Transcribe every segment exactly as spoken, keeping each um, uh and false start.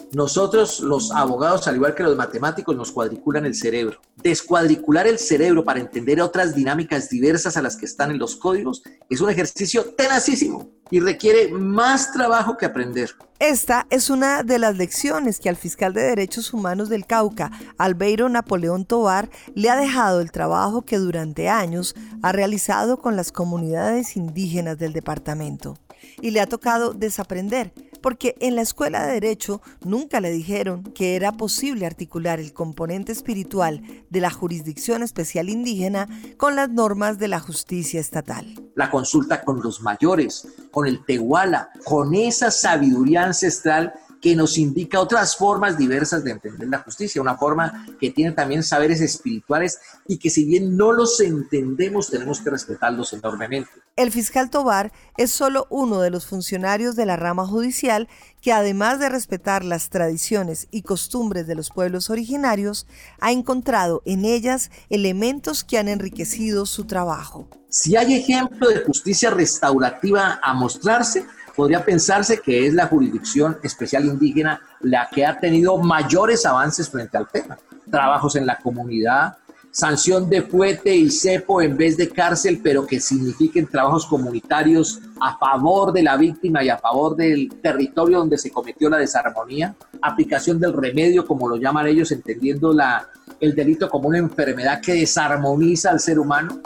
Nosotros, los abogados, al igual que los matemáticos, nos cuadriculan el cerebro. Descuadricular el cerebro para entender otras dinámicas diversas a las que están en los códigos es un ejercicio tenacísimo y requiere más trabajo que aprender. Esta es una de las lecciones que al fiscal de Derechos Humanos del Cauca, Albeiro Napoleón Tovar, le ha dejado el trabajo que durante años ha realizado con las comunidades indígenas del departamento. Y le ha tocado desaprender, porque en la escuela de Derecho nunca le dijeron que era posible articular el componente espiritual de la Jurisdicción Especial Indígena con las normas de la justicia estatal. La consulta con los mayores, con el Tehuala, con esa sabiduría ancestral que nos indica otras formas diversas de entender la justicia, una forma que tiene también saberes espirituales y que si bien no los entendemos, tenemos que respetarlos enormemente. El fiscal Tovar es solo uno de los funcionarios de la rama judicial que, además de respetar las tradiciones y costumbres de los pueblos originarios, ha encontrado en ellas elementos que han enriquecido su trabajo. Si hay ejemplo de justicia restaurativa a mostrarse, podría pensarse que es la Jurisdicción Especial Indígena la que ha tenido mayores avances frente al tema. Trabajos en la comunidad, sanción de fuete y cepo en vez de cárcel, pero que signifiquen trabajos comunitarios a favor de la víctima y a favor del territorio donde se cometió la desarmonía, aplicación del remedio, como lo llaman ellos, entendiendo la, el delito como una enfermedad que desarmoniza al ser humano.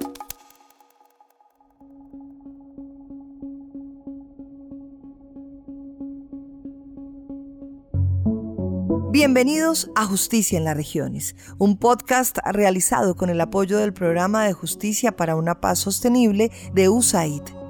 Bienvenidos a Justicia en las Regiones, un podcast realizado con el apoyo del Programa de Justicia para una Paz Sostenible de U S A I D.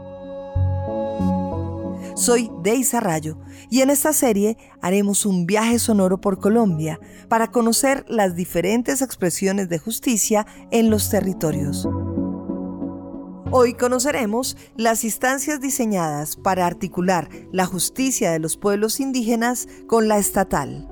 Soy Deisa Rayo y en esta serie haremos un viaje sonoro por Colombia para conocer las diferentes expresiones de justicia en los territorios. Hoy conoceremos las instancias diseñadas para articular la justicia de los pueblos indígenas con la estatal.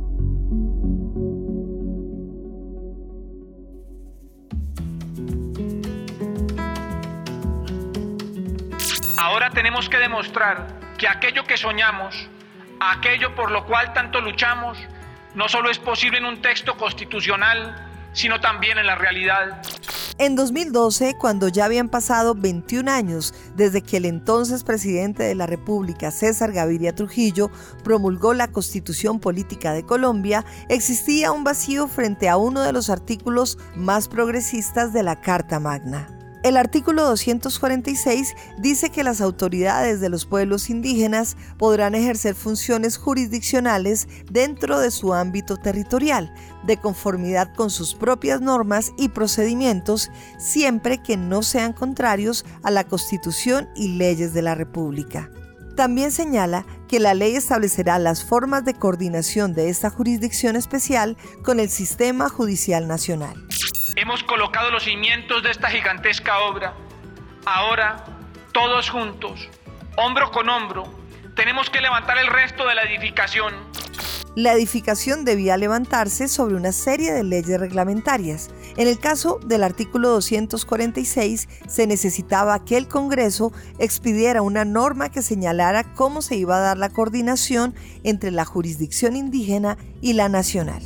Ahora tenemos que demostrar que aquello que soñamos, aquello por lo cual tanto luchamos, no solo es posible en un texto constitucional, sino también en la realidad. En dos mil doce, cuando ya habían pasado veintiún años desde que el entonces presidente de la República, César Gaviria Trujillo, promulgó la Constitución Política de Colombia, existía un vacío frente a uno de los artículos más progresistas de la Carta Magna. El artículo doscientos cuarenta y seis dice que las autoridades de los pueblos indígenas podrán ejercer funciones jurisdiccionales dentro de su ámbito territorial, de conformidad con sus propias normas y procedimientos, siempre que no sean contrarios a la Constitución y leyes de la República. También señala que la ley establecerá las formas de coordinación de esta jurisdicción especial con el sistema judicial nacional. Hemos colocado los cimientos de esta gigantesca obra. Ahora, todos juntos, hombro con hombro, tenemos que levantar el resto de la edificación. La edificación debía levantarse sobre una serie de leyes reglamentarias. En el caso del artículo doscientos cuarenta y seis, se necesitaba que el Congreso expidiera una norma que señalara cómo se iba a dar la coordinación entre la jurisdicción indígena y la nacional.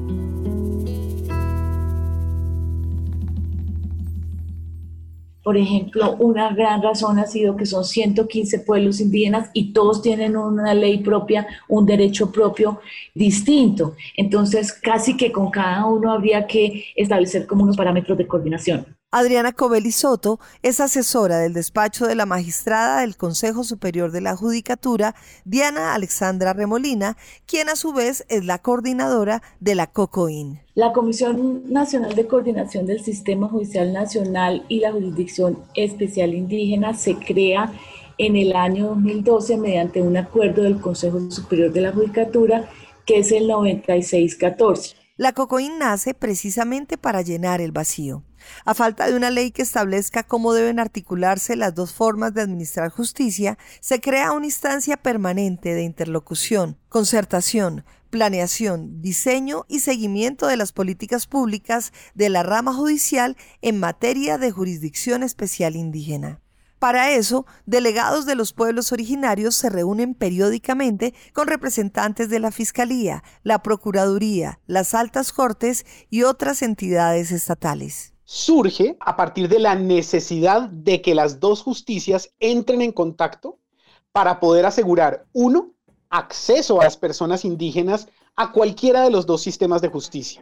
Por ejemplo, una gran razón ha sido que son ciento quince pueblos indígenas y todos tienen una ley propia, un derecho propio distinto. Entonces, casi que con cada uno habría que establecer como unos parámetros de coordinación. Adriana Covelli Soto es asesora del despacho de la magistrada del Consejo Superior de la Judicatura, Diana Alexandra Remolina, quien a su vez es la coordinadora de la COCOIN. La Comisión Nacional de Coordinación del Sistema Judicial Nacional y la Jurisdicción Especial Indígena se crea en el año dos mil doce mediante un acuerdo del Consejo Superior de la Judicatura, que es el noventa y seis catorce. La COCOIN nace precisamente para llenar el vacío. A falta de una ley que establezca cómo deben articularse las dos formas de administrar justicia, se crea una instancia permanente de interlocución, concertación, planeación, diseño y seguimiento de las políticas públicas de la rama judicial en materia de jurisdicción especial indígena. Para eso, delegados de los pueblos originarios se reúnen periódicamente con representantes de la Fiscalía, la Procuraduría, las Altas Cortes y otras entidades estatales. Surge a partir de la necesidad de que las dos justicias entren en contacto para poder asegurar, uno, acceso a las personas indígenas a cualquiera de los dos sistemas de justicia.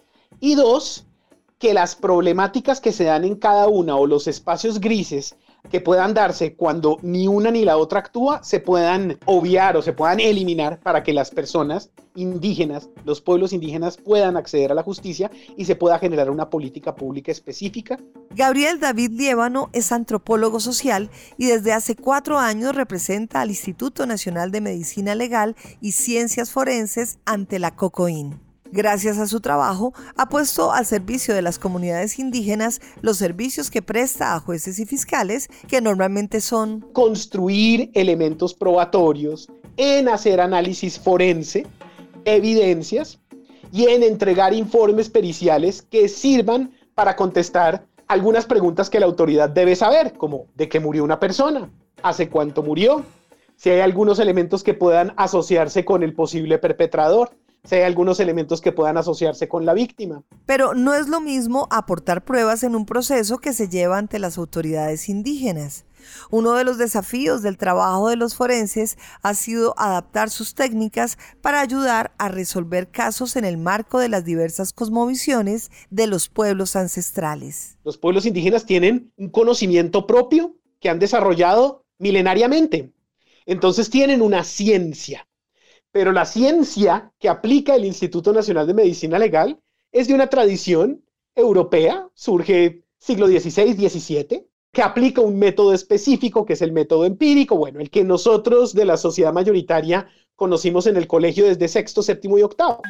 Y dos, que las problemáticas que se dan en cada una o los espacios grises que puedan darse cuando ni una ni la otra actúa, se puedan obviar o se puedan eliminar para que las personas indígenas, los pueblos indígenas puedan acceder a la justicia y se pueda generar una política pública específica. Gabriel David Liévano es antropólogo social y desde hace cuatro años representa al Instituto Nacional de Medicina Legal y Ciencias Forenses ante la COCOIN. Gracias a su trabajo, ha puesto al servicio de las comunidades indígenas los servicios que presta a jueces y fiscales, que normalmente son construir elementos probatorios, en hacer análisis forense, evidencias y en entregar informes periciales que sirvan para contestar algunas preguntas que la autoridad debe saber, como de qué murió una persona, hace cuánto murió, si hay algunos elementos que puedan asociarse con el posible perpetrador, si hay algunos elementos que puedan asociarse con la víctima. Pero no es lo mismo aportar pruebas en un proceso que se lleva ante las autoridades indígenas. Uno de los desafíos del trabajo de los forenses ha sido adaptar sus técnicas para ayudar a resolver casos en el marco de las diversas cosmovisiones de los pueblos ancestrales. Los pueblos indígenas tienen un conocimiento propio que han desarrollado milenariamente. Entonces tienen una ciencia. Pero la ciencia que aplica el Instituto Nacional de Medicina Legal es de una tradición europea, surge siglo dieciséis, diecisiete, que aplica un método específico que es el método empírico, bueno, el que nosotros de la sociedad mayoritaria conocimos en el colegio desde sexto, séptimo y octavo.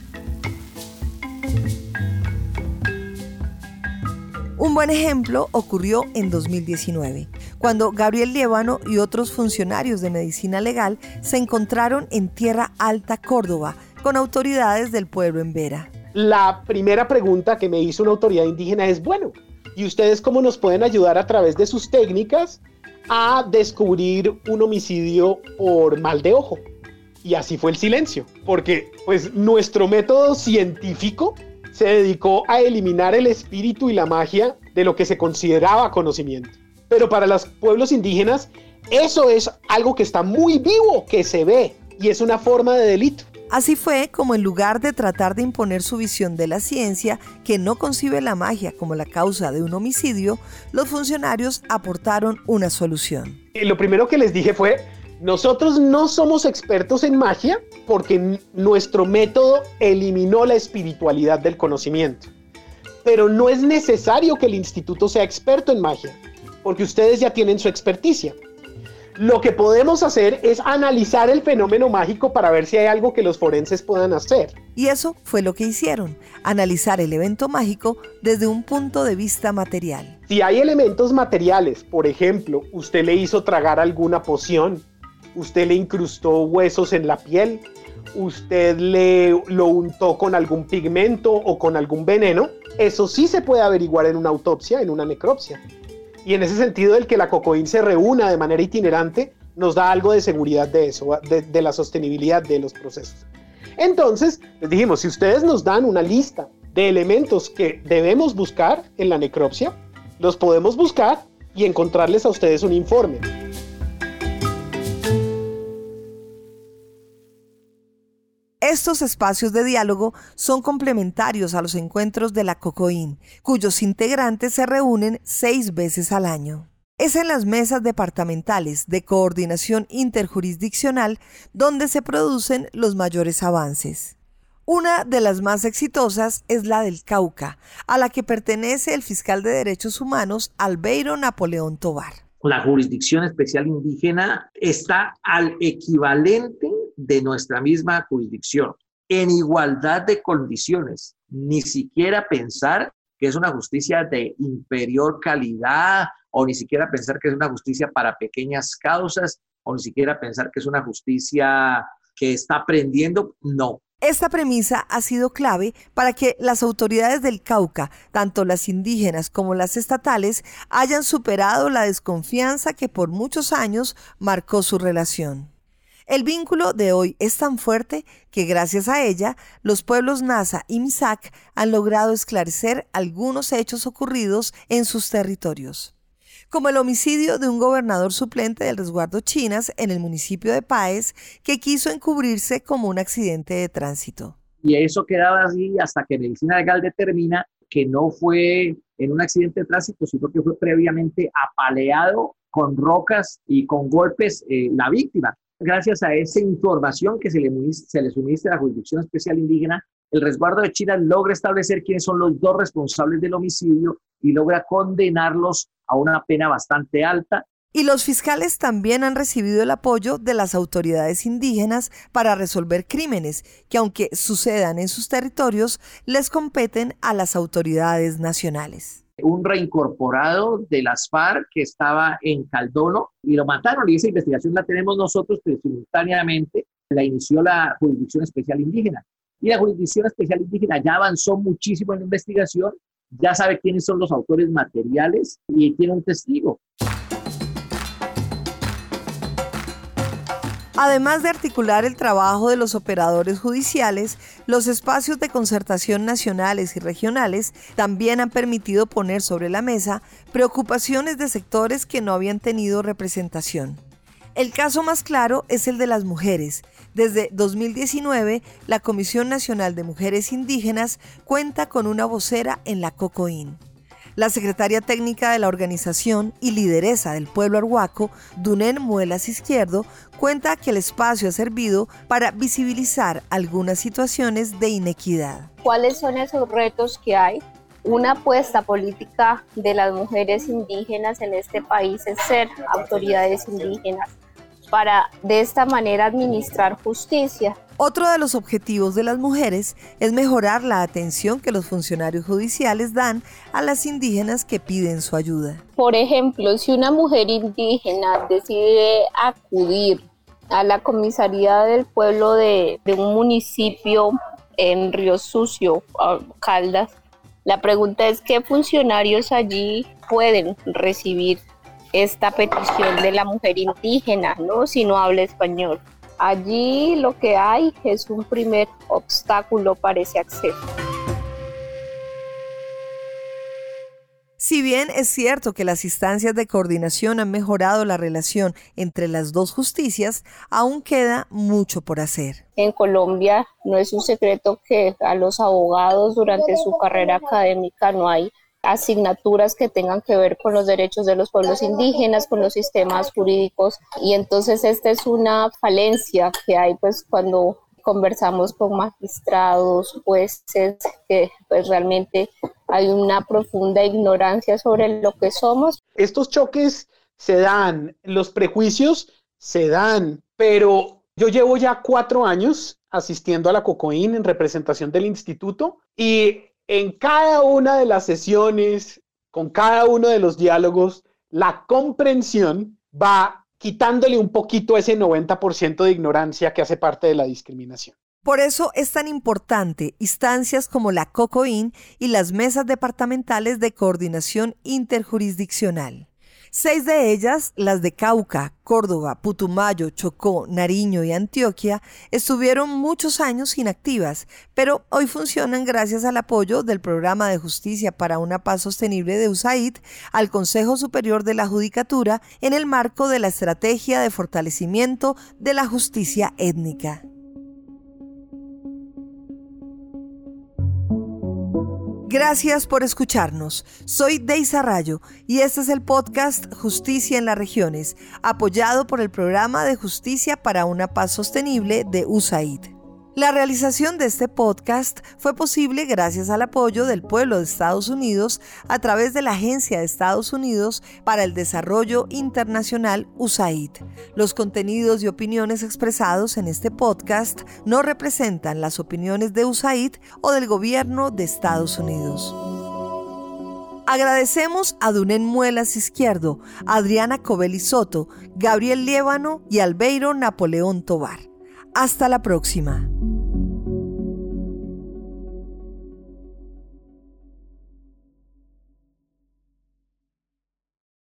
Un buen ejemplo ocurrió en dos mil diecinueve, cuando Gabriel Liévano y otros funcionarios de medicina legal se encontraron en Tierra Alta, Córdoba, con autoridades del pueblo Embera. La primera pregunta que me hizo una autoridad indígena es, bueno, ¿y ustedes cómo nos pueden ayudar a través de sus técnicas a descubrir un homicidio por mal de ojo? Y así fue el silencio, porque pues nuestro método científico se dedicó a eliminar el espíritu y la magia de lo que se consideraba conocimiento. Pero para los pueblos indígenas, eso es algo que está muy vivo, que se ve, y es una forma de delito. Así fue como en lugar de tratar de imponer su visión de la ciencia, que no concibe la magia como la causa de un homicidio, los funcionarios aportaron una solución. Y lo primero que les dije fue, nosotros no somos expertos en magia porque nuestro método eliminó la espiritualidad del conocimiento. Pero no es necesario que el instituto sea experto en magia, porque ustedes ya tienen su experticia. Lo que podemos hacer es analizar el fenómeno mágico para ver si hay algo que los forenses puedan hacer. Y eso fue lo que hicieron, analizar el evento mágico desde un punto de vista material. Si hay elementos materiales, por ejemplo, usted le hizo tragar alguna poción, usted le incrustó huesos en la piel, usted le lo untó con algún pigmento o con algún veneno, eso sí se puede averiguar en una autopsia, en una necropsia. Y en ese sentido, el que la COCOIN se reúna de manera itinerante nos da algo de seguridad de eso, de, de la sostenibilidad de los procesos. Entonces, les dijimos, si ustedes nos dan una lista de elementos que debemos buscar en la necropsia, los podemos buscar y encontrarles a ustedes un informe. Estos espacios de diálogo son complementarios a los encuentros de la COCOIN, cuyos integrantes se reúnen seis veces al año. Es en las mesas departamentales de coordinación interjurisdiccional donde se producen los mayores avances. Una de las más exitosas es la del Cauca, a la que pertenece el fiscal de Derechos Humanos Albeiro Napoleón Tovar. La jurisdicción especial indígena está al equivalente de nuestra misma jurisdicción, en igualdad de condiciones. Ni siquiera pensar que es una justicia de inferior calidad, o ni siquiera pensar que es una justicia para pequeñas causas, o ni siquiera pensar que es una justicia que está aprendiendo. No, Esta premisa ha sido clave para que las autoridades del Cauca, tanto las indígenas como las estatales, hayan superado la desconfianza que por muchos años marcó su relación. El vínculo de hoy es tan fuerte que gracias a ella, los pueblos Nasa y Misak han logrado esclarecer algunos hechos ocurridos en sus territorios, como el homicidio de un gobernador suplente del resguardo Chinas en el municipio de Páez, que quiso encubrirse como un accidente de tránsito. Y eso quedaba así hasta que Medicina Legal determina que no fue en un accidente de tránsito, sino que fue previamente apaleado con rocas y con golpes eh, la víctima. Gracias a esa información que se le, se le suministra a la Jurisdicción Especial Indígena, el resguardo de Chinas logra establecer quiénes son los dos responsables del homicidio y logra condenarlos a una pena bastante alta. Y los fiscales también han recibido el apoyo de las autoridades indígenas para resolver crímenes que, aunque sucedan en sus territorios, les competen a las autoridades nacionales. Un reincorporado de las FARC que estaba en Caldono y lo mataron, y esa investigación la tenemos nosotros, pero simultáneamente la inició la Jurisdicción Especial Indígena. Y la Jurisdicción Especial Indígena ya avanzó muchísimo en la investigación, ya sabe quiénes son los autores materiales y tiene un testigo. Además de articular el trabajo de los operadores judiciales, los espacios de concertación nacionales y regionales también han permitido poner sobre la mesa preocupaciones de sectores que no habían tenido representación. El caso más claro es el de las mujeres. Desde dos mil diecinueve, la Comisión Nacional de Mujeres Indígenas cuenta con una vocera en la COCOIN. La secretaria técnica de la organización y lideresa del pueblo arhuaco, Dunén Muelas Izquierdo, cuenta que el espacio ha servido para visibilizar algunas situaciones de inequidad. ¿Cuáles son esos retos que hay? Una apuesta política de las mujeres indígenas en este país es ser autoridades indígenas para de esta manera administrar justicia. Otro de los objetivos de las mujeres es mejorar la atención que los funcionarios judiciales dan a las indígenas que piden su ayuda. Por ejemplo, si una mujer indígena decide acudir a la comisaría del pueblo de, de un municipio en Río Sucio, Caldas, la pregunta es qué funcionarios allí pueden recibir esta petición de la mujer indígena, ¿no? Si no habla español. Allí lo que hay es un primer obstáculo para ese acceso. Si bien es cierto que las instancias de coordinación han mejorado la relación entre las dos justicias, aún queda mucho por hacer. En Colombia no es un secreto que a los abogados durante su carrera académica no hay asignaturas que tengan que ver con los derechos de los pueblos indígenas, con los sistemas jurídicos, y entonces esta es una falencia que hay pues cuando conversamos con magistrados, jueces, que pues realmente hay una profunda ignorancia sobre lo que somos. Estos choques se dan, los prejuicios se dan, pero yo llevo ya cuatro años asistiendo a la COCOIN en representación del instituto, y en cada una de las sesiones, con cada uno de los diálogos, la comprensión va quitándole un poquito ese noventa por ciento de ignorancia que hace parte de la discriminación. Por eso es tan importante instancias como la COCOIN y las mesas departamentales de coordinación interjurisdiccional. Seis de ellas, las de Cauca, Córdoba, Putumayo, Chocó, Nariño y Antioquia, estuvieron muchos años inactivas, pero hoy funcionan gracias al apoyo del Programa de Justicia para una Paz Sostenible de U S A I D al Consejo Superior de la Judicatura en el marco de la Estrategia de Fortalecimiento de la Justicia Étnica. Gracias por escucharnos. Soy Deisa Rayo y este es el podcast Justicia en las Regiones, apoyado por el Programa de Justicia para una Paz Sostenible de U S A I D. La realización de este podcast fue posible gracias al apoyo del pueblo de Estados Unidos a través de la Agencia de Estados Unidos para el Desarrollo Internacional U S A I D. Los contenidos y opiniones expresados en este podcast no representan las opiniones de U S A I D o del gobierno de Estados Unidos. Agradecemos a Dunén Muelas Izquierdo, Adriana Covelli Soto, Gabriel Liévano y Albeiro Napoleón Tobar. Hasta la próxima.